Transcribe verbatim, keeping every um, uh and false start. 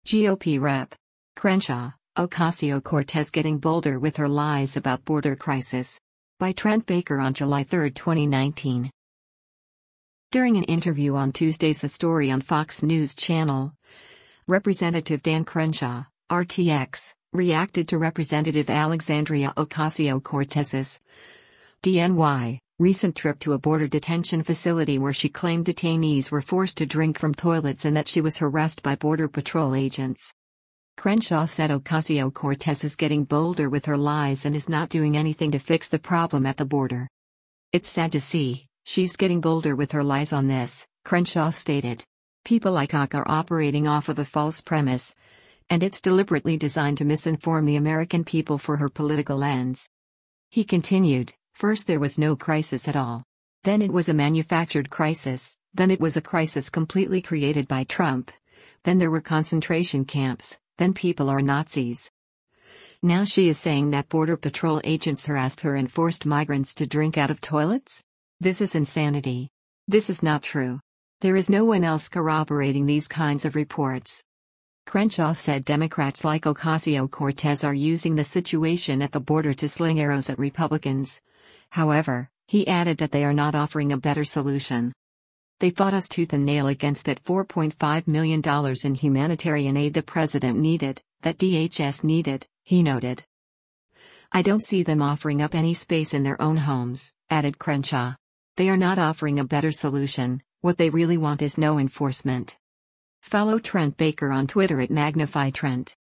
G O P Rep. Crenshaw, Ocasio-Cortez getting bolder with her lies about border crisis. By Trent Baker on July third, twenty nineteen. During an interview on Tuesday's The Story on Fox News Channel, Representative Dan Crenshaw, R T X, reacted to Representative Alexandria Ocasio-Cortez's D N Y recent trip to a border detention facility where she claimed detainees were forced to drink from toilets and that she was harassed by Border Patrol agents. Crenshaw said Ocasio-Cortez is getting bolder with her lies and is not doing anything to fix the problem at the border. "It's sad to see, she's getting bolder with her lies on this," Crenshaw stated. "People like Oc are operating off of a false premise, and it's deliberately designed to misinform the American people for her political ends." He continued, "First there was no crisis at all. Then it was a manufactured crisis, then it was a crisis completely created by Trump. Then there were concentration camps, then people are Nazis. Now she is saying that Border Patrol agents harassed her and forced migrants to drink out of toilets? This is insanity. This is not true. There is no one else corroborating these kinds of reports." Crenshaw said Democrats like Ocasio-Cortez are using the situation at the border to sling arrows at Republicans. However, he added that they are not offering a better solution. "They fought us tooth and nail against that four point five million dollars in humanitarian aid the president needed, that D H S needed," he noted. "I don't see them offering up any space in their own homes," added Crenshaw. "They are not offering a better solution. What they really want is no enforcement." Follow Trent Baker on Twitter at Magnify Trent.